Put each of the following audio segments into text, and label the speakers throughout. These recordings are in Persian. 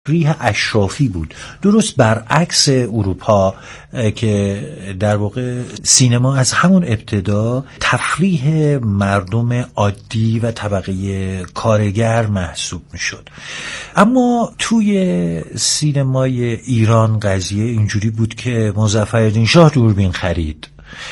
Speaker 1: تفریح اشرافی بود، درست برعکس اروپا که در واقع سینما از همون ابتدا تفریح مردم عادی و طبقه کارگر محسوب میشد. اما توی سینمای ایران قضیه اینجوری بود که مظفرالدین شاه دوربین خرید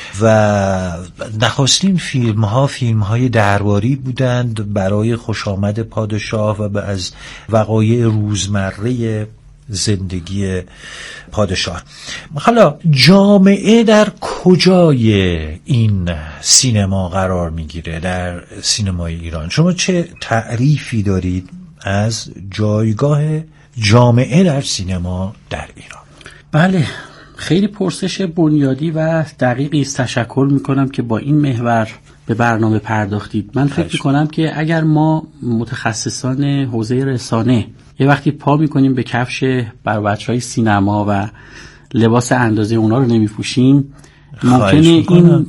Speaker 1: و نخستین فیلم‌های درباری بودند برای خوشامد پادشاه و از وقایع روزمره زندگی پادشاه. حالا جامعه در کجای این سینما قرار میگیره؟ در سینمای ایران شما چه تعریفی دارید از جایگاه جامعه در سینما در ایران؟
Speaker 2: بله، خیلی پرسش بنیادی و دقیقی است. تشکر میکنم که با این محور به برنامه پرداختید. من فکر میکنم که اگر ما متخصصان حوزه رسانه یه وقتی پا میکنیم به کفش بر بچهای سینما و لباس اندازه اونا رو نمیپوشیم، ممکنه این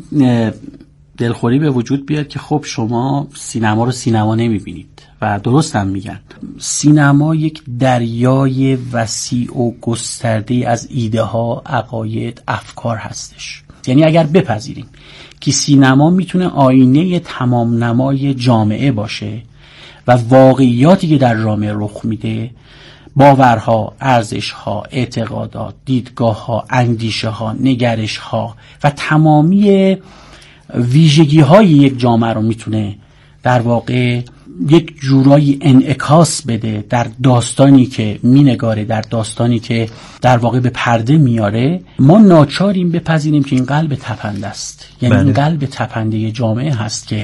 Speaker 2: دلخوری به وجود بیاد که خب شما سینما رو سینما نمیبینید. و درست هم میگن، سینما یک دریای وسیع و گسترده از ایده ها، عقاید، افکار هستش. یعنی اگر بپذیریم که سینما میتونه آینه تمام نمای جامعه باشه و واقعیاتی که در جامعه رخ میده، باورها، ارزشها، اعتقادات، دیدگاهها، اندیشه‌ها، نگرش‌ها و تمامی ویژگی‌های یک جامعه رو میتونه در واقع یک جورایی انعکاس بده در داستانی که مینگاره، در داستانی که در واقع به پرده میاره، ما ناچاریم بپذیریم که این قلب تپنده است. یعنی این قلب تپنده جامعه هست که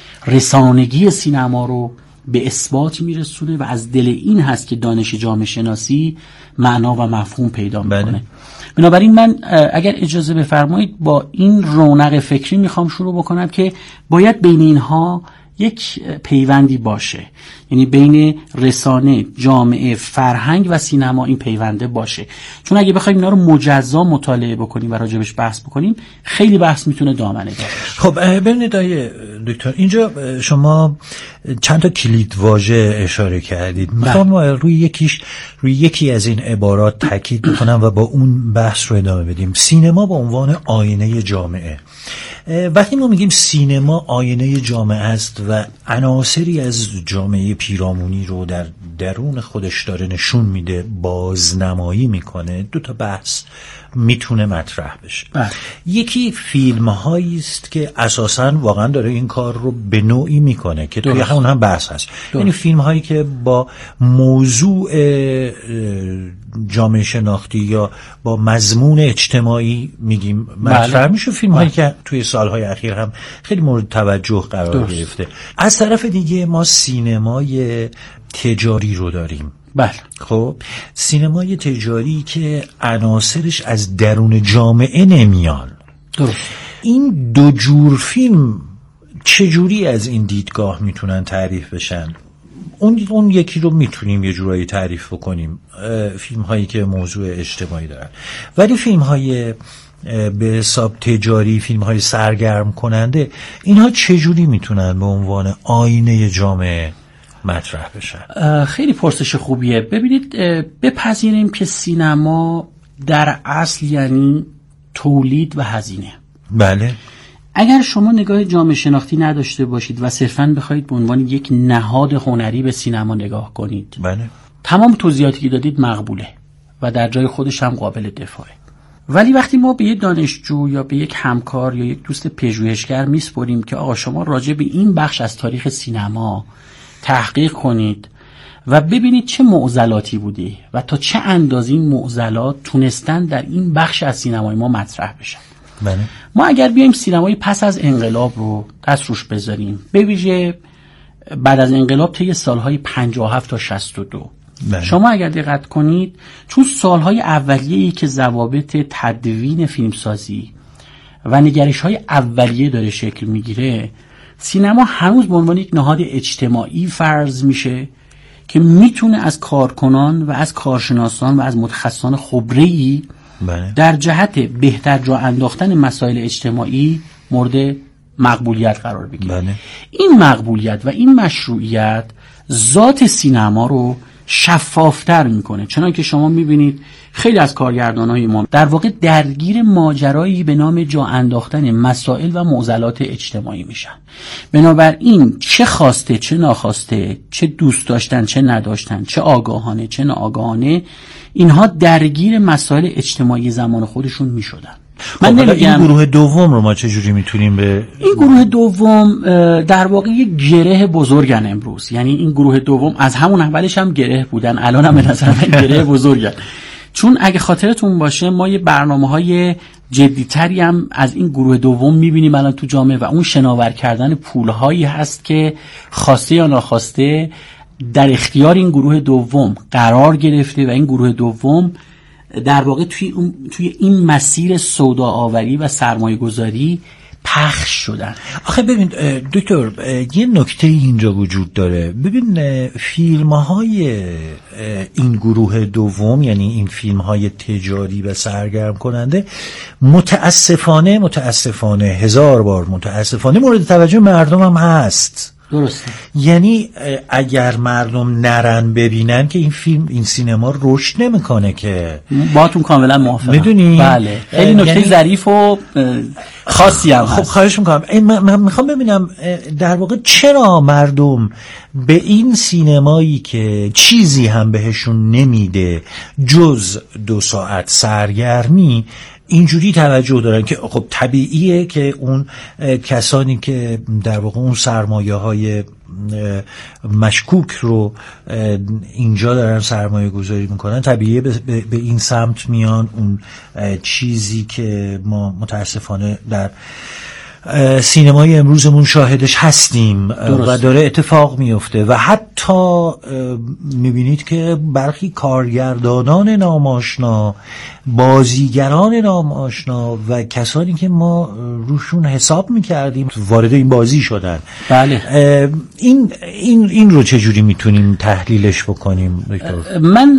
Speaker 2: رسانگی سینما رو به اثبات میرسونه و از دل این هست که دانش جامعه شناسی معنا و مفهوم پیدا میکنه. بنابراین من اگر اجازه بفرمایید با این رونق فکری میخوام شروع بکنم که باید بین اینها یک پیوندی باشه، یعنی بین رسانه، جامعه، فرهنگ و سینما این پیونده باشه. چون اگه بخوایم اینا رو مجزا مطالعه بکنیم و راجبش بحث بکنیم، خیلی بحث میتونه دامنه دار بشه.
Speaker 1: خب ببینید آقای دکتر، اینجا شما چند تا کلید واژه اشاره کردید. میخوام روی یکی از این عبارات تاکید بکنم و با اون بحث رو ادامه بدیم. سینما به عنوان آینه جامعه. وقتی ما میگیم سینما آینه جامعه است و عناصری از جامعه پیرامونی رو در درون خودش داره نشون میده، بازنمایی میکنه، دو تا بحث میتونه مطرح بشه. یکی فیلم هایی است که اساساً واقعا داره این کار رو به نوعی میکنه که توی همون هم بحث هست. یعنی فیلم هایی که با موضوع جامعه شناختی یا با مضمون اجتماعی میگیم مطرح میشه. فیلم هایی که توی سالهای اخیر هم خیلی مورد توجه قرار گرفته. از طرف دیگه ما سینمای تجاری رو داریم.
Speaker 2: بله.
Speaker 1: خب سینمای تجاری که عناصرش از درون جامعه نمیان.
Speaker 2: درست.
Speaker 1: این دو جور فیلم چجوری از این دیدگاه میتونن تعریف بشن؟ اون یکی رو میتونیم یه جورایی تعریف بکنیم، فیلم هایی که موضوع اجتماعی دارن، ولی فیلم های به حساب تجاری، فیلم های سرگرم کننده، اینها چجوری میتونن به عنوان آینه جامعه مطرح بشن؟
Speaker 2: خیلی پرسش خوبیه. ببینید، بپذیریم که سینما در اصل یعنی تولید و هزینه.
Speaker 1: بله.
Speaker 2: اگر شما نگاه جامعه شناختی نداشته باشید و صرفاً بخواید به عنوان یک نهاد هنری به سینما نگاه کنید،
Speaker 1: بله،
Speaker 2: تمام توضیحاتی که دادید مقبوله و در جای خودش هم قابل دفاعه. ولی وقتی ما به یک دانشجو یا به یک همکار یا یک دوست پژوهشگر میسپریم که آقا شما راجع به این بخش از تاریخ سینما تحقیق کنید و ببینید چه معضلاتی بوده و تا چه اندازه این معضلات تونستن در این بخش از سینمای ما مطرح بشن.
Speaker 1: بله.
Speaker 2: ما اگر بیایم سینمای پس از انقلاب رو دست روش بذاریم، به ویژه بعد از انقلاب طی سالهای 57 تا 62،
Speaker 1: بله.
Speaker 2: شما اگر دقت کنید، چون سالهای اولیه‌ای که ضوابط تدوین فیلمسازی و نگرش‌های اولیه داره شکل میگیره، سینما هنوز به عنوان یک نهاد اجتماعی فرض میشه که میتونه از کارکنان و از کارشناسان و از متخصصان خبره‌ای در جهت بهتر جا انداختن مسائل اجتماعی مورد مقبولیت قرار بگیره. این مقبولیت و این مشروعیت ذات سینما رو شفافتر میکنه. چنانکه که شما میبینید خیلی از کارگردانای ما در واقع درگیر ماجرایی به نام جا انداختن مسائل و معضلات اجتماعی میشن. بنابراین چه خواسته چه ناخواسته، چه دوست داشتن چه نداشتن، چه آگاهانه چه ناآگاهانه، اینها درگیر مسائل اجتماعی زمان خودشون میشدن.
Speaker 1: من نمیگم این گروه دوم رو ما چجوری میتونیم به
Speaker 2: این گروه دوم در واقع یک گره بزرگن امروز. یعنی این گروه دوم از همون اولش هم گره بودن، الان هم به نظر من گره بزرگن. چون اگه خاطرتون باشه ما یه برنامه‌های جدی‌تری هم از این گروه دوم می‌بینیم الان تو جامعه و اون شناور کردن پول‌هایی هست که خواسته یا ناخواسته در اختیار این گروه دوم قرار گرفته و این گروه دوم در واقع توی این مسیر سوداآوری و سرمایه‌گذاری پخش شدن.
Speaker 1: آخه ببین دکتر، یه نکته اینجا وجود داره. ببین فیلم‌های این گروه دوم، یعنی این فیلم‌های تجاری و سرگرم کننده، متاسفانه هزار بار متاسفانه مورد توجه مردم هم هست.
Speaker 2: درسته.
Speaker 1: یعنی اگر مردم نرن ببینن که این سینما رشد نمیکنه که.
Speaker 2: باهاتون کاملا موافقم.
Speaker 1: میدونی؟
Speaker 2: بله. خیلی نکته یعنی ظریف و خاصی هم هست.
Speaker 1: خب خواهش میکنم. من میخوام ببینم در واقع چرا مردم به این سینمایی که چیزی هم بهشون نمیده جز 2 ساعت سرگرمی اینجوری توجه دارن که خب طبیعیه که اون کسانی که در واقع اون سرمایه‌های مشکوک رو اینجا دارن سرمایه گذاری میکنن، طبیعیه به این سمت میان. اون چیزی که ما متاسفانه در سینمای امروزمون شاهدش هستیم و داره اتفاق میفته و حتی میبینید که برخی کارگردانان ناماشنا، بازیگران ناماشنا و کسانی که ما روشون حساب میکردیم وارد این بازی شدن.
Speaker 2: بله.
Speaker 1: این رو چجوری میتونیم تحلیلش بکنیم دکتر؟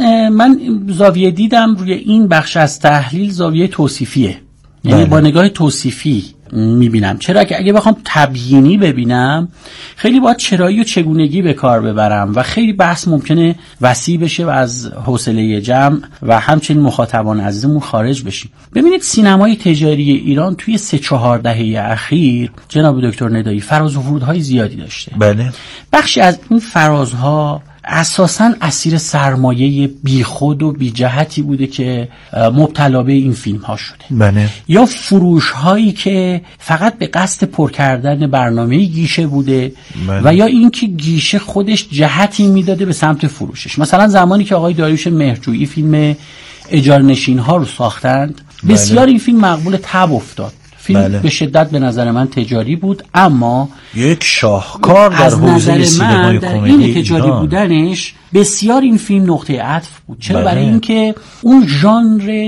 Speaker 2: من زاویه دیدم روی این بخش از تحلیل زاویه توصیفیه. یعنی با نگاه توصیفی میبینم. چرا که اگه بخوام تبیینی ببینم خیلی باید چرایی و چگونگی به کار ببرم و خیلی بحث ممکنه وسیع بشه و از حوصله جمع و همچنین مخاطبان عزیزمون خارج بشیم. ببینید سینمای تجاری ایران توی 3-4 دهه اخیر جناب دکتر ندایی فراز و فرودهای زیادی داشته.
Speaker 1: بله.
Speaker 2: بخشی از این فرازها اساساً اسیر سرمایه بیخود و بی جهتی بوده که مبتلا به این فیلم ها شده.
Speaker 1: بله.
Speaker 2: یا فروش هایی که فقط به قصد پر کردن برنامه گیشه بوده. بله. و یا اینکه گیشه خودش جهتی میداده به سمت فروشش. مثلا زمانی که آقای داریوش مهرجویی فیلم اجارنشین ها رو ساختند، بسیار این فیلم مقبول تب افتاد. فیلم به شدت به نظر من تجاری بود، اما
Speaker 1: یک شاهکار در حوزه سینمای کمدی
Speaker 2: این تجاری بودنش بسیار این فیلم نقطه عطف بود. چرا؟ برای اینکه اون ژانر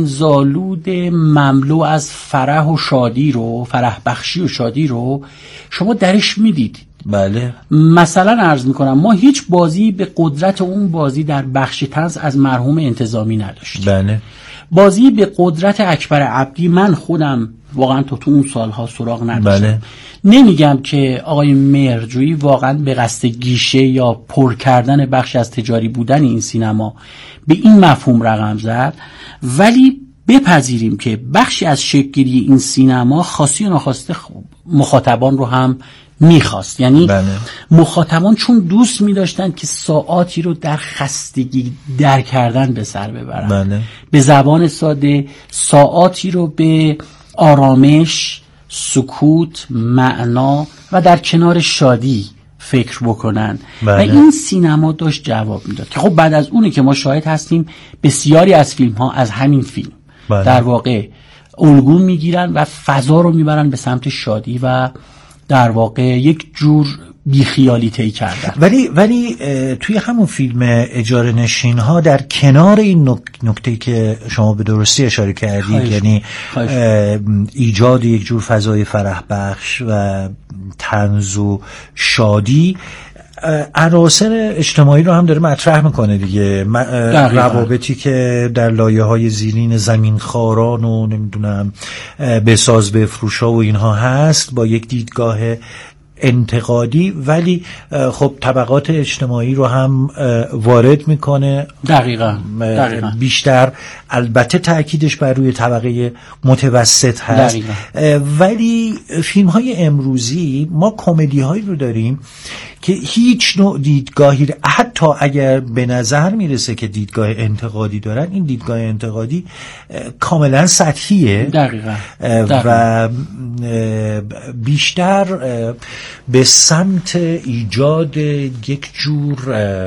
Speaker 2: طنزآلود مملو از فرح و شادی رو، فرح بخشی و شادی رو شما درش میدید.
Speaker 1: بله.
Speaker 2: مثلا عرض میکنم ما هیچ بازی به قدرت اون بازی در بخش طنز از مرحوم انتظامی نداشتیم.
Speaker 1: بله.
Speaker 2: بازی به قدرت اکبر عبدی من خودم واقعا تو اون سالها سراغ نداشتم.
Speaker 1: بله.
Speaker 2: نمیگم که آقای مهرجویی واقعا به قصد گیشه یا پر کردن بخش از تجاری بودن این سینما به این مفهوم رقم زد، ولی بپذیریم که بخشی از شکل‌گیری این سینما خواسته یا ناخواسته مخاطبان رو هم میخواست. یعنی مخاطبان چون دوست میداشتن که ساعاتی رو در خستگی در کردن به سر ببرن. به زبان ساده ساعاتی رو به آرامش، سکوت، معنا و در کنار شادی فکر بکنن. و این سینما داشت جواب میداد که خب بعد از اونی که ما شاهد هستیم بسیاری از فیلم ها از همین فیلم در واقع الگو میگیرن و فضا رو میبرن به سمت شادی و در واقع یک جور بیخیالی طی کردن.
Speaker 1: ولی توی همون فیلم اجاره نشین ها در کنار این نکته که شما به درستی اشاره کردید، یعنی ایجاد یک جور فضای فرح بخش و طنز و شادی، عناصر اجتماعی رو هم داره مطرح میکنه دیگه. روابطی که در لایه‌های زیرین زمینخواران و نمیدونم بساز بفروشا و اینها هست با یک دیدگاه انتقادی، ولی خب طبقات اجتماعی رو هم وارد میکنه.
Speaker 2: دقیقاً.
Speaker 1: بیشتر البته تأکیدش بر روی طبقه متوسط هست. ولی فیلم های امروزی ما کمدی هایی رو داریم که هیچ نوع دیدگاهی، حتی اگر به نظر میرسه که دیدگاه انتقادی دارن، این دیدگاه انتقادی کاملا سطحیه.
Speaker 2: دقیقاً.
Speaker 1: و بیشتر به سمت ایجاد یک جور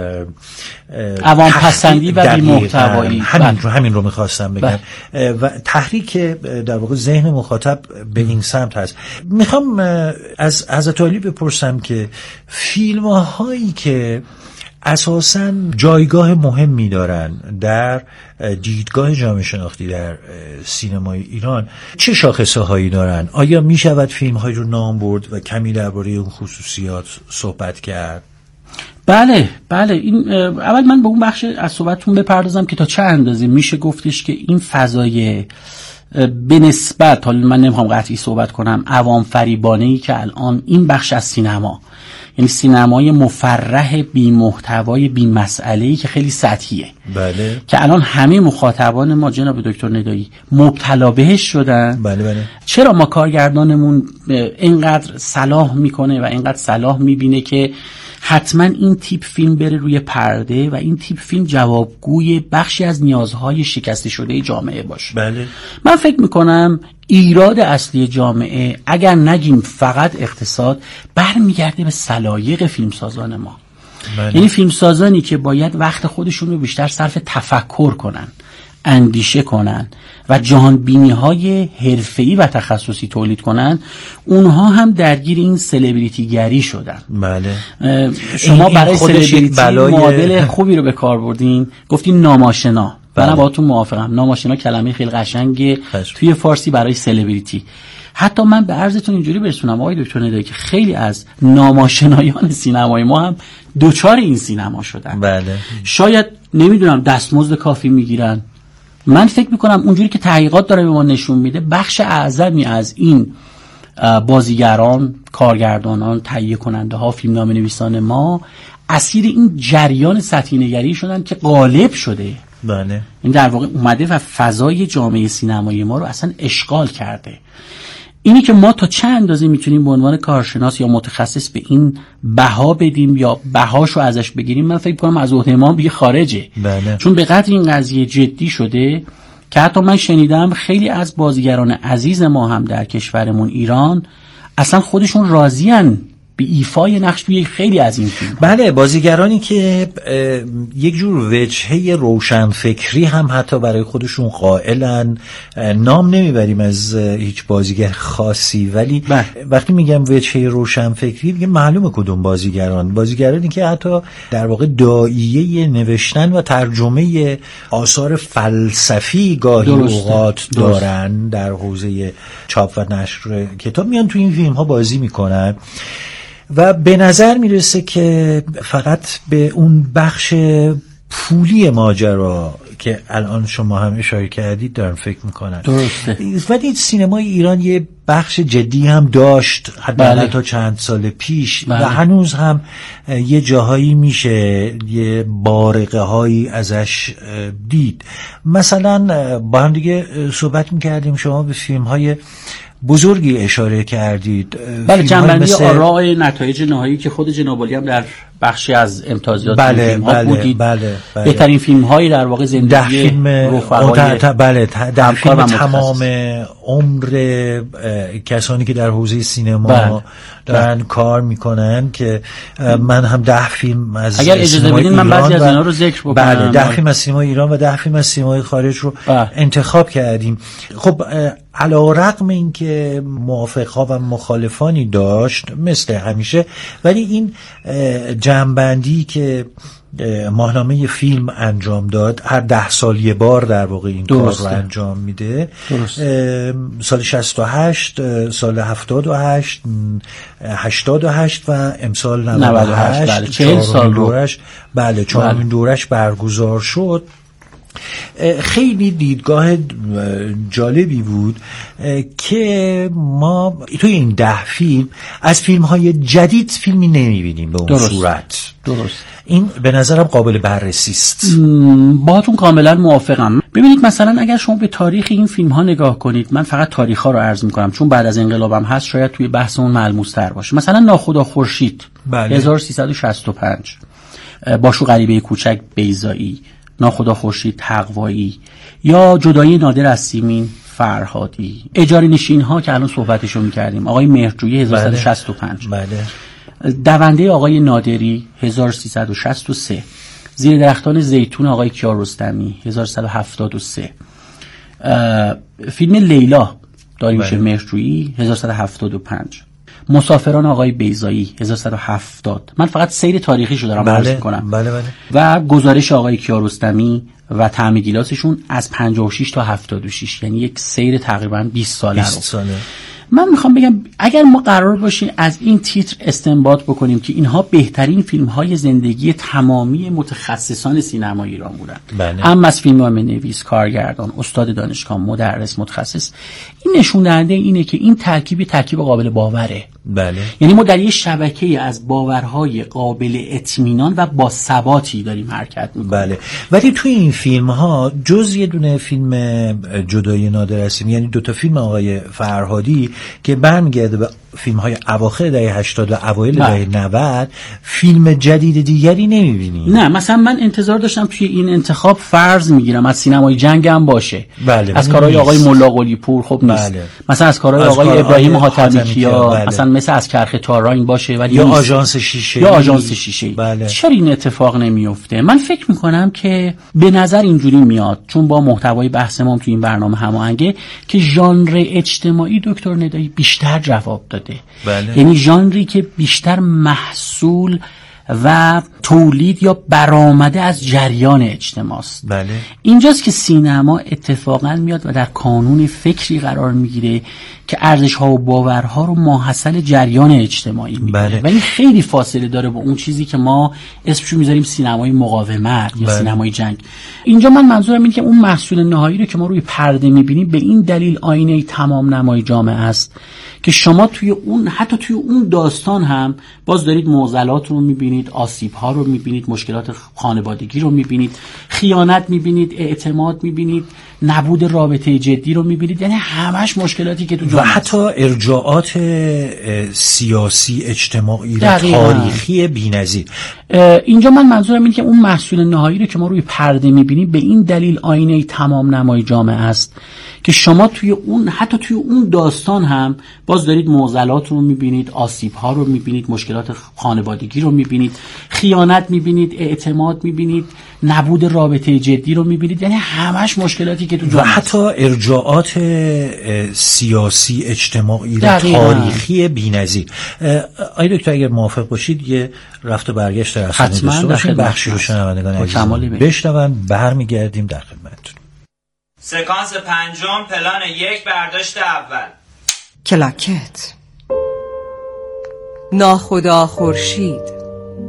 Speaker 2: عوام پسندی و بی‌محتوایی.
Speaker 1: همین رو میخواستم بگم. و تحریک در واقع ذهن مخاطب به این سمت هست. میخوام از حضرت علی بپرسم که فیلم هایی که اساساً جایگاه مهمی دارن در دیدگاه جامعه شناختی در سینمای ایران چه شاخصه هایی دارن؟ آیا می شود فیلم هایی رو نام برد و کمی درباره اون خصوصیات صحبت کرد؟
Speaker 2: بله. این اول من به اون بخش از صحبتتون بپردازم که تا چه اندازه میشه گفتش که این فضای به نسبت، حالا من نمیخوام قطعی صحبت کنم، عوام فریبانه‌ای که الان این بخش از سینما، یعنی سینمای مفرح بی محتوای بی مسئله‌ای که خیلی سطحیه،
Speaker 1: بله،
Speaker 2: که الان همه مخاطبان ما جناب دکتر ندایی مبتلا بهش شدن.
Speaker 1: بله.
Speaker 2: چرا ما کارگردانمون اینقدر صلاح میکنه و اینقدر صلاح میبینه که حتما این تیپ فیلم بره روی پرده و این تیپ فیلم جوابگوی بخشی از نیازهای شکسته شده جامعه باشه؟
Speaker 1: بله.
Speaker 2: من فکر میکنم ایراد اصلی جامعه، اگر نگیم فقط اقتصاد، برمیگرده به سلایق فیلمسازان ما.
Speaker 1: بله.
Speaker 2: یعنی فیلمسازانی که باید وقت خودشون رو بیشتر صرف تفکر کنن، اندیشه کنن و جهان بینی های حرفه‌ای و تخصصی تولید کنن، اونها هم درگیر این سلبریتی گری شدن.
Speaker 1: بله.
Speaker 2: شما برای سلبریتی مدل خوبی رو به کار بردین، گفتین ناماشنا. من باهاتون موافقم. ناماشنا کلمه خیلی قشنگه توی فارسی برای سلبریتی. حتی من به عرضتون اینجوری برسونم آقای دکتر ندایی که خیلی از ناماشنایان سینمای ما هم دوچار این سینما شدن.
Speaker 1: بله.
Speaker 2: شاید نمیدونم دستمزد کافی میگیرن. من فکر میکنم اونجوری که تحقیقات داره به ما نشون میده، بخش اعظمی از این بازیگران، کارگردانان، تهیه کننده ها، فیلمنامه نویسان ما اسیر این جریان سطحی نگری شدن که غالب شده.
Speaker 1: بله.
Speaker 2: این در واقع اومده و فضای جامعه سینمایی ما رو اصلا اشغال کرده. اینی که ما تا چه اندازه میتونیم به عنوان کارشناس یا متخصص به این بها بدیم یا بهاشو ازش بگیریم، من فکر کنم از عهده ما دیگه خارجه.
Speaker 1: بله.
Speaker 2: چون به قدر این قضیه جدی شده که حتی من شنیدم خیلی از بازیگران عزیز ما هم در کشورمون ایران اصلا خودشون راضین به ایفای نقش توی خیلی از این فیلم.
Speaker 1: بله، بازیگرانی که یک جور وجهه روشنفکری هم حتی برای خودشون قائلن. نام نمیبریم از هیچ بازیگر خاصی، ولی وقتی میگم وجهه روشنفکری دیگه معلومه کدوم بازیگرانی که حتی در واقع داعیه نوشتن و ترجمه آثار فلسفی گاهی اوقات دارن در حوزه چاپ و نشر کتاب، میان تو این فیلم ها بازی میکنن و به نظر میرسه که فقط به اون بخش پولی ماجرا که الان شما هم اشاره کردید دارن فکر میکنن.
Speaker 2: درسته.
Speaker 1: ولی سینمای ایران یه بخش جدی هم داشت حداقل تا چند سال پیش. و هنوز هم یه جاهایی میشه یه بارقه هایی ازش دید. مثلا با هم دیگه صحبت میکردیم، شما به فیلم های بزرگی اشاره کردید.
Speaker 2: بله، جنبندی آراء نتایج نهایی که خود جناب عالی هم در بخشی از امتیازات فیلم ها بودید.
Speaker 1: بله.
Speaker 2: بهترین فیلم هایی در واقع زندگی رفقای
Speaker 1: در فیلم تمام عمر کسانی که در حوزه سینما دارن کار میکنن که من هم 10 فیلم از
Speaker 2: اگر اجازه بدین من بعضی از اینا رو ذکر بکنم.
Speaker 1: بله، 10 فیلم از سینمای ایران و 10 فیلم از سینمای خارج رو انتخاب کردیم. خب علی‌رغم این که موافق‌ها و مخالفانی داشت مثل همیشه، ولی این جمع‌بندی که ماهنامه فیلم انجام داد، هر 10 سال یه بار در واقع این کار رو انجام میده. سال 68، سال 78، 88 و امسال 98،
Speaker 2: 40 سال دورش.
Speaker 1: بله، 4مین دورش برگزار شد. خیلی دیدگاه جالبی بود که ما توی این 10 فیلم از فیلم‌های جدید فیلمی نمی‌بینیم به اون صورت.
Speaker 2: درست.
Speaker 1: این به نظرم قابل بررسی است.
Speaker 2: باهاتون کاملا موافقم. ببینید مثلا اگر شما به تاریخ این فیلم‌ها نگاه کنید، من فقط تاریخ‌ها رو عرض می‌کنم چون بعد از انقلابم هست، شاید توی بحثمون ملموس‌تر باشه. مثلا ناخدا خورشید 1365، باشو غریبه کوچک بیضایی، ناخدا خورشید تقوایی، یا جدایی نادر از سیمین فرهادی، اجاره نشین ها که الان صحبتشو می‌کردیم آقای مهرجویی 1365، دونده آقای نادری 1363، زیر درختان زیتون آقای کیارستمی 1173، فیلم لیلا داریوش مهرجویی 1175، مسافران آقای بیضایی 1170. من فقط سیر تاریخیشو دارم عرض می‌کنم. و گزارش آقای کیارستمی و طعم گیلاسشون از 56 تا 76، یعنی یک سیر تقریبا 20 ساله. من میخوام بگم اگر ما قرار باشیم از این تیتر استنباط بکنیم که اینها بهترین فیلم‌های زندگی تمامی متخصصان سینما ایران بودن، اما از فیلمنامه‌نویس، کارگردان، استاد دانشگاه، مدرس، متخصص، این نشون دهنده اینه که این ترکیب قابل باوره. یعنی ما در یه شبکه از باورهای قابل اطمینان و با ثباتی داریم حرکت می‌کنیم.
Speaker 1: ولی توی این فیلم‌ها جز یه دونه فیلم جدایی نادر از سیمین، یعنی 2 تا فیلم آقای فرهادی که برمیگرده به فیلم‌های اواخر دهه 80 و اوایل دهه 90، فیلم جدید دیگری نمی‌بینی.
Speaker 2: نه، مثلا من انتظار داشتم توی این انتخاب فرض میگیرم از سینمای جنگ هم باشه. از کارهای آقای ملا قلی پور خب نیست. مثلا از کارهای آقای ابراهیم حاتمی‌کیا، مثلا مثل از کرخ تاران باشه، ولی
Speaker 1: یا آژانس شیشه.
Speaker 2: چرا این اتفاق نمیفته؟ من فکر میکنم که به نظر اینجوری میاد، چون با محتوای بحث ما توی این برنامه هماهنگه، که ژانر اجتماعی دکتر ندایی بیشتر جواب داده. یعنی ژانری که بیشتر محصول و تولید یا برآمده از جریان اجتماع است. اینجاست که سینما اتفاقا میاد و در کانون فکری قرار میگیره که ارزش‌ها و باورها رو ماحصل جریان اجتماعی میگیره. ولی خیلی فاصله داره با اون چیزی که ما اسمشو میذاریم سینمای مقاومت یا سینمای جنگ. اینجا من منظورم اینه که اون محصول نهایی رو که ما روی پرده میبینیم به این دلیل آینه تمام نمای جامعه است که شما توی اون، حتی توی اون داستان هم باز دارید معضلات رو میبینید، آسیب‌ها رو میبینید، مشکلات خانوادگی رو میبینید، خیانت میبینید، اعتماد میبینید، نبود رابطه جدی رو میبینید. یعنی همش مشکلاتی که تو جامعه،
Speaker 1: و حتی ارجاعات سیاسی، اجتماعی و تاریخی بی‌نظیر.
Speaker 2: اینجا من منظورم اینه که اون محصول نهایی رو که ما روی پرده میبینیم به این دلیل آینه تمام نمای جامعه است که شما توی اون، حتی توی اون داستان هم باز دارید معضلات رو میبینید، آسیب‌ها رو میبینید، مشکلات خانوادگی رو میبینید، خیانت میبینید، اعتماد میبینید، نبود رابطه جدی رو میبینید. یعنی همش مشکلاتی که تو جامعه،
Speaker 1: و حتی ارجاعات سیاسی، اجتماعی و تاریخی بی‌نظیر. آقای دکتر اگر موافق باشید یه رفت و برگشت در اصل داشته باشیم، بخشی رو شنوندگان عزیز بشنون، برمیگردیم در خدمتتون.
Speaker 3: سکانس 5 پلان 1 برداشت اول.
Speaker 4: کلاکت. ناخدا خورشید.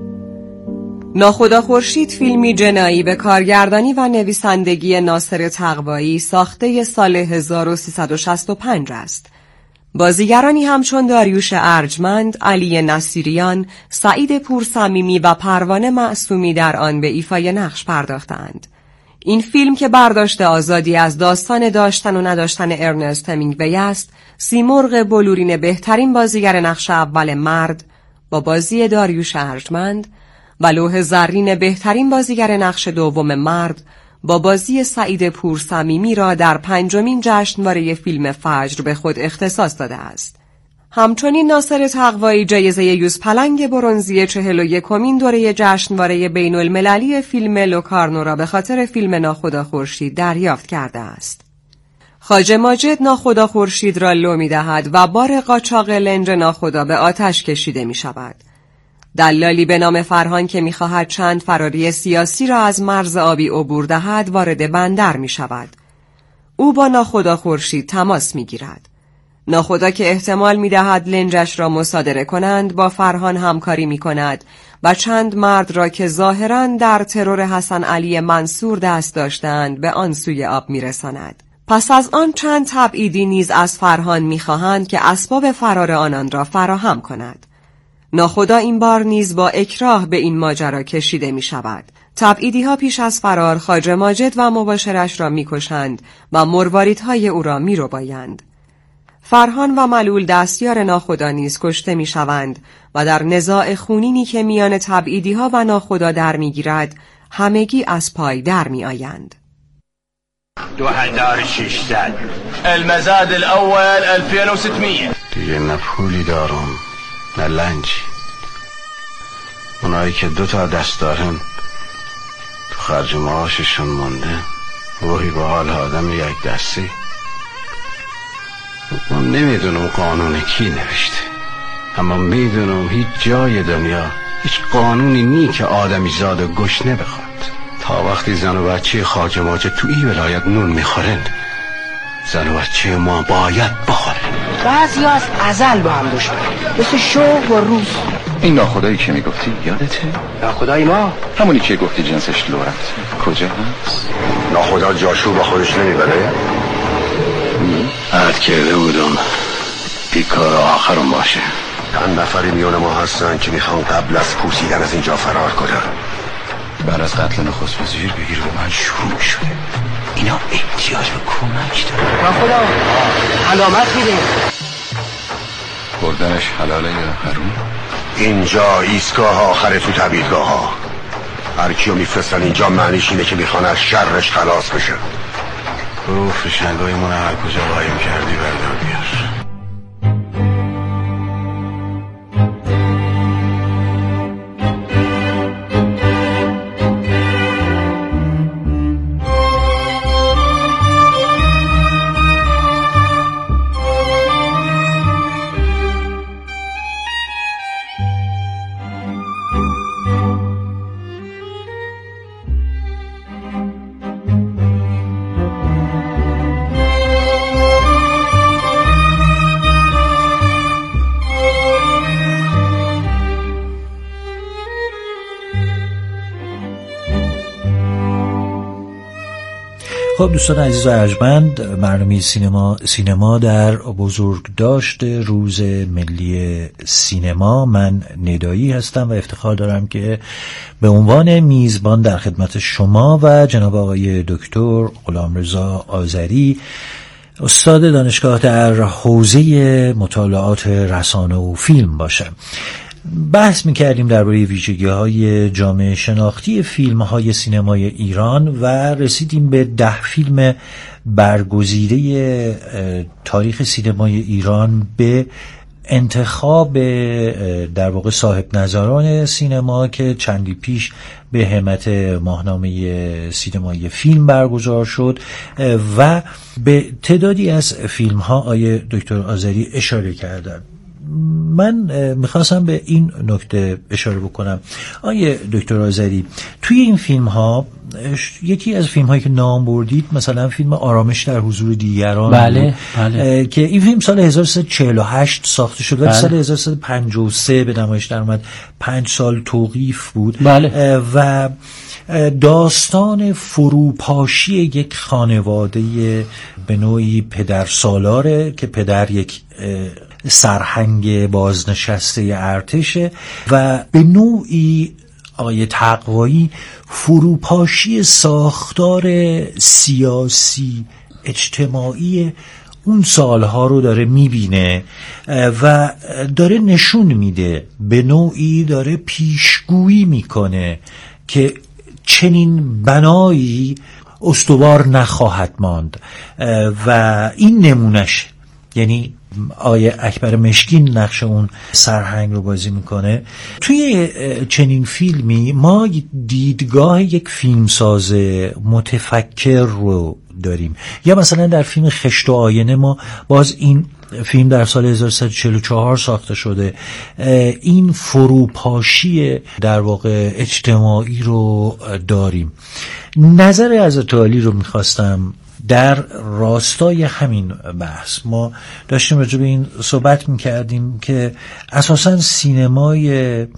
Speaker 4: ناخدا خورشید فیلمی جنایی به کارگردانی و نویسندگی ناصر تقوایی ساخته سال 1365 است. بازیگرانی همچون داریوش ارجمند، علی نصیریان، سعید پورصمیمی و پروانه معصومی در آن به ایفای نقش پرداختند. این فیلم که برداشت آزادی از داستان داشتن و نداشتن ارنست همینگوی است، سیمرغ بلورین بهترین بازیگر نقش اول مرد با بازی داریوش ارجمند و لوح زرین بهترین بازیگر نقش دوم مرد با بازی سعید پورصمیمی را در 5مین جشنواره فیلم فجر به خود اختصاص داده است. همچنین ناصر تقوایی جایزه یوزپلنگ برنزی 41مین دوره جشنواره بین المللی فیلم لوکارنو را به خاطر فیلم ناخدا خورشید دریافت کرده است. خواجه ماجد ناخدا خورشید را لو می دهد و بار قاچاق لنج ناخدا به آتش کشیده می شود. دلالی به نام فرهان که می خواهد چند فراری سیاسی را از مرز آبی عبور دهد وارد بندر می شود. او با ناخدا خورشید تماس می گیرد. ناخدا که احتمال می دهد لنجش را مصادره کنند با فرهان همکاری می کند و چند مرد را که ظاهراً در ترور حسن علی منصور دست داشتند به آن سوی آب می‌رساند. پس از آن چند تبعیدی نیز از فرهان می‌خواهند که اسباب فرار آنان را فراهم کند. ناخدا این بار نیز با اکراه به این ماجرا کشیده می‌شود. تبعیدی‌ها پیش از فرار خواجه ماجد و مباشرش را می‌کشند و مرواریدهای او را می‌ربایند. فرهان و ملول دستیار ناخدا نیز کشته می‌شوند و در نزاع خونینی که میان تبعیدی‌ها و ناخدا در می‌گیرد همگی از پای در می‌آیند.
Speaker 5: 2600 المزاد الاول 2600.
Speaker 6: دیگه نه پولی دارم نه لنجی. اونایی که 2 تا دست دارن تو خرج معاششون مونده، روحی به حال آدم یک دستی. من نمیدونم قانون کی نوشته، اما میدونم هیچ جای دنیا هیچ قانونی نی که آدمی زاد و گشنه بخواد. تا وقتی زن و بچه خواجه ماجد تو این ولایت نون میخورن، زن و بچه ما باید بخورن.
Speaker 7: بعضی از ازل با هم دشمن، مثل شوق و روز.
Speaker 8: این ناخدایی که میگفتی یادته؟
Speaker 7: ناخدای ما؟
Speaker 8: همونی که گفتی جنسش لورت کجا هست؟
Speaker 6: ناخدا جاشو با خودش نمیبره؟ عهد کرده بودم بیکار آخرم باشه. چند نفری میون ما هستن که میخوان قبل از پوسیدن از اینجا فرار کنن.
Speaker 8: بعد از قتل نخست وزیر بگیر به من شروع شده. اینا احتیاج به کمک دارن.
Speaker 7: ناخدا علامت میده.
Speaker 8: بردنش حلاله یا حروم؟
Speaker 6: اینجا ایستگاه آخره تو تبعیدگاه ها. هر کیو میفرستن اینجا معنیش اینه که میخوان از شرش خلاص بشه. برو فشنگای من هر کجا قایم کردی بردار بیار.
Speaker 1: خب دوستان عزیز و ارجمند، برنامه سینما در بزرگداشت روز ملی سینما، من ندایی هستم و افتخار دارم که به عنوان میزبان در خدمت شما و جناب آقای دکتر غلامرضا آذری، استاد دانشگاه در حوزه مطالعات رسانه و فیلم باشم. بحث می‌کردیم درباره ویژگی‌های جامعه شناختی فیلم‌های سینمای ایران و رسیدیم به 10 فیلم برگزیده تاریخ سینمای ایران به انتخاب در واقع صاحب نظران سینما که چندی پیش به همت ماهنامه سینمایی فیلم برگزار شد و به تعدادی از فیلم‌ها آقای دکتر آذری اشاره کردند. من میخواستم به این نکته اشاره بکنم آقای دکتر آذری، توی این فیلم ها یکی از فیلم هایی که نام بردید مثلا فیلم آرامش در حضور دیگران،
Speaker 2: بله.
Speaker 1: که این فیلم سال 1348 ساخته شد و سال 1353 به نمایش در اومد، 5 سال توقیف بود.
Speaker 2: بله.
Speaker 1: و داستان فروپاشی یک خانواده به نوعی پدر سالاره که پدر یک سرهنگ بازنشسته ارتشه و به نوعی آقای تقوایی فروپاشی ساختار سیاسی اجتماعی اون سالها رو داره میبینه و داره نشون میده، به نوعی داره پیشگویی میکنه که چنین بنایی استوار نخواهد ماند و این نمونش، یعنی آقای اکبر مشکین نقش اون سرهنگ رو بازی میکنه. توی چنین فیلمی ما دیدگاه یک فیلمساز متفکر رو داریم. یا مثلا در فیلم خشت و آینه ما باز این فیلم در سال 1344 ساخته شده، این فروپاشی در واقع اجتماعی رو داریم. نظر حضرت عالی رو میخواستم در راستای همین بحث. ما داشتیم راجع به این صحبت میکردیم که اساساً سینمای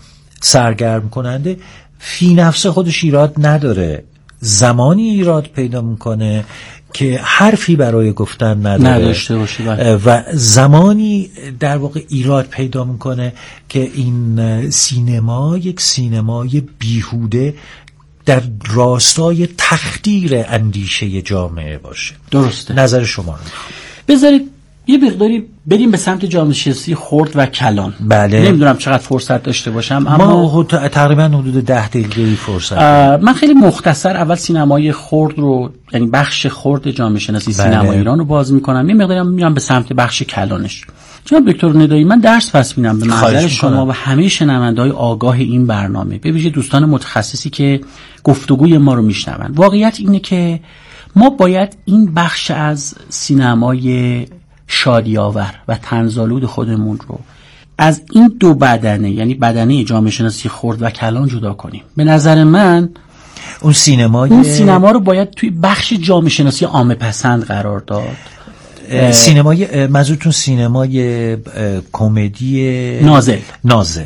Speaker 1: سرگرم کننده فی نفس خودش ایراد نداره، زمانی ایراد پیدا میکنه که حرفی برای گفتن
Speaker 2: نداشته باشه
Speaker 1: و زمانی در واقع ایراد پیدا میکنه که این سینما یک سینمای بیهوده در راستای تخدیر اندیشه جامعه باشه.
Speaker 2: درسته.
Speaker 1: نظر شما رو
Speaker 2: بذارید یه مقداری بریم به سمت جامعه شناسی خرد و کلان.
Speaker 1: بله.
Speaker 2: نمیدونم چقدر فرصت داشته باشم،
Speaker 1: ما تقریبا حدود 10 دقیقه فرصت
Speaker 2: من خیلی مختصر اول سینمای خرد رو، یعنی بخش خرد جامعه شناسی سینما ایران رو باز میکنم، یه مقداری میام به سمت بخش کلانش. جناب دکتر ندایی، من درس پس میدم به محضر شما و همه شنونده‌های آگاه این برنامه، به ویژه دوستان متخصصی که گفتگوی ما رو میشنون. واقعیت اینه که ما باید این بخش از سینمای شادی‌آور و طنزآلود خودمون رو از این دو بدنه، یعنی بدنه جامعه شناسی خرد و کلان جدا کنیم. به نظر من اون سینما رو باید توی بخش جامعه شناسی عامه پسند قرار داد.
Speaker 1: سینمای منظورتون سینمای کمدی نازل.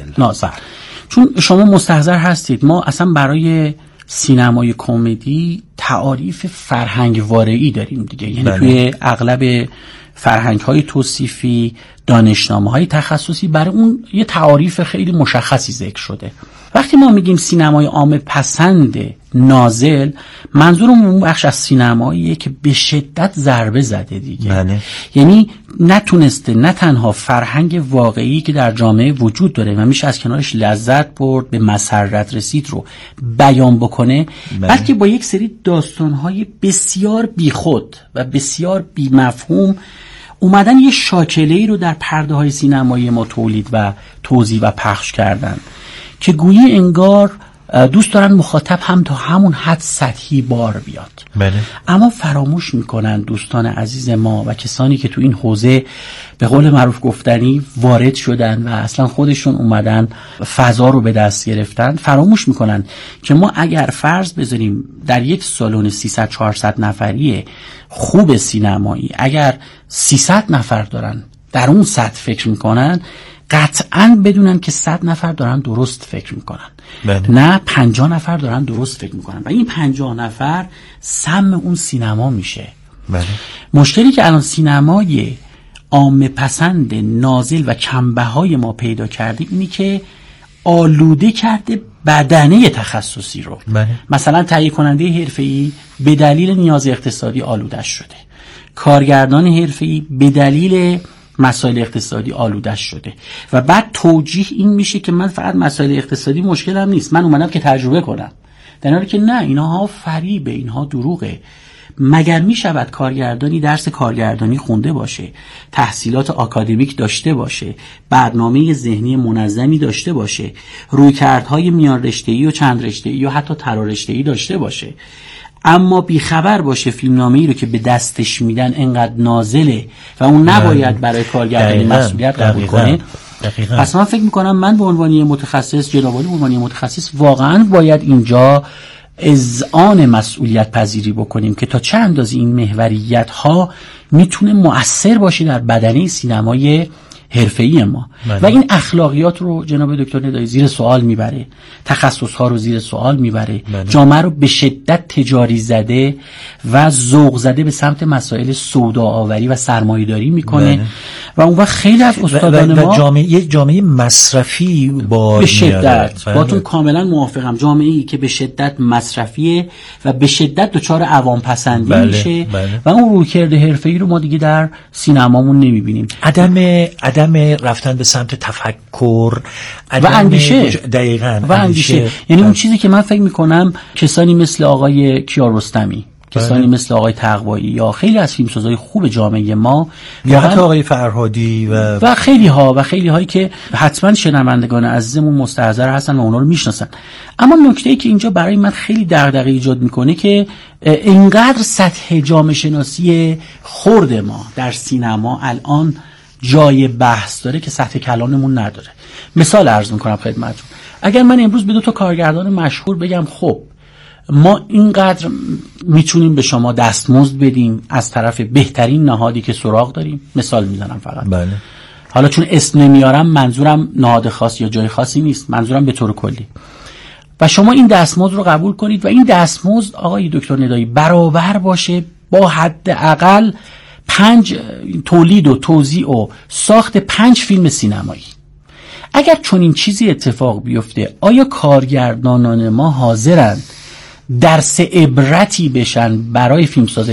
Speaker 2: چون شما مستحضر هستید ما اصلا برای سینمای کمدی تعاریف فرهنگ وارعی داریم دیگه، یعنی توی اغلب فرهنگ‌های توصیفی، دانشنامه‌های تخصصی برای اون یه تعاریف خیلی مشخصی ذکر شده. وقتی ما میگیم سینمای عامه پسند نازل، منظورمون اون بخش از سینماییه که به شدت ضربه زده دیگه. یعنی نتونسته نه تنها فرهنگ واقعی که در جامعه وجود داره و میشه از کنارش لذت برد، به مسرت رسید رو بیان بکنه، بلکه با یک سری داستان‌های بسیار بیخود و بسیار بی‌مفهوم اومدن یه شاکله‌ای رو در پرده‌های سینمایی ما تولید و توزیع و پخش کردن که گویی انگار دوست دارن مخاطب هم تا همون حد سطحی بار بیاد. اما فراموش میکنن دوستان عزیز ما و کسانی که تو این حوزه به قول معروف گفتنی وارد شدن و اصلا خودشون اومدن فضا رو به دست گرفتن، فراموش میکنن که ما اگر فرض بذاریم در یک سالن 300-400 نفری خوب سینمایی اگر 300 نفر دارن در اون سطح فکر میکنن، قطعاً بدونن که 100 نفر دارن درست فکر میکنن. نه 50 نفر دارن درست فکر میکنن و این 50 نفر سم اون سینما میشه. مشکلی که الان سینمای عامه پسند نازل و کمبه‌های ما پیدا کرده اینی که آلوده کرده بدنه تخصصی رو. مثلا تهیه کننده حرفه‌ای به دلیل نیاز اقتصادی آلوده شده، کارگردان حرفه‌ای به دلیل مسائل اقتصادی آلودش شده و بعد توجیه این میشه که من فقط مسائل اقتصادی مشکلم نیست، من اومدم که تجربه کنم، در حالی که نه، اینها فریبه، اینها دروغه. مگر میشود کارگردانی درس کارگردانی خونده باشه، تحصیلات آکادمیک داشته باشه، برنامه ذهنی منظمی داشته باشه، رویکردهای میان رشته‌ای و چند رشته‌ای یا حتی ترارشته‌ای داشته باشه، اما بیخبر باشه فیلمنامه‌ای رو که به دستش میدن انقدر نازله و اون نباید برای کارگردانی مسئولیت قبول کنه؟ پس من فکر میکنم من به عنوان متخصص، جناب عالی به عنوان متخصص، واقعا باید اینجا اذعان مسئولیت پذیری بکنیم که تا چه اندازه این محوریت ها میتونه مؤثر باشه در بدنه سینمای حرفه‌ای ما. و این اخلاقیات رو جناب دکتر ندایی زیر سوال میبره، تخصص ها رو زیر سوال میبره، جامعه رو به شدت تجاری زده و ذوق زده به سمت مسائل سوداآوری و سرمایه‌داری میکنه و اون وقت خیلی از استادان ما
Speaker 1: یک جامعه مصرفی با
Speaker 2: به شدت باتون کاملا موافقم، جامعه‌ای که به شدت مصرفیه و به شدت دچار عوام پسندی میشه و اون رویکرد حرفه‌ای رو ما دیگه در سینمامون نمیبینیم.
Speaker 1: عدم رفتن به سمت تفکر
Speaker 2: و اندیشه،
Speaker 1: دقیقاً
Speaker 2: و اندیشه. یعنی اون چیزی که من فکر میکنم کسانی مثل آقای کیارستمی، کسانی مثل آقای تقوایی یا خیلی از فیلمسازهای خوب جامعه ما
Speaker 1: یا حتی آقای فرهادی و
Speaker 2: خیلی هایی که حتما شنوندگان عزیزمون مستحضر هستن و اونا رو میشناسن. اما نکته‌ای که اینجا برای من خیلی دغدغه ایجاد میکنه که اینقدر سطح جامعه شناسی خرد ما در سینما الان جای بحث داره که سطح کلانمون نداره. مثال عرض میکنم خدمتتون. اگر من امروز به 2 کارگردان مشهور بگم خب ما اینقدر میتونیم به شما دستمزد بدیم از طرف بهترین نهادی که سراغ داریم، مثال میزنم فقط، حالا چون اسم نمیارم منظورم نهاد خاص یا جای خاصی نیست، منظورم به طور کلی. و شما این دستمزد رو قبول کنید و این دستمزد آقای دکتر ندایی برابر باشه با حداقل 5 تولید و توزیع و ساخت 5 فیلم سینمایی. اگر چون این چیزی اتفاق بیفته، آیا کارگردانان ما حاضرند درس عبرتی بشن برای فیلمساز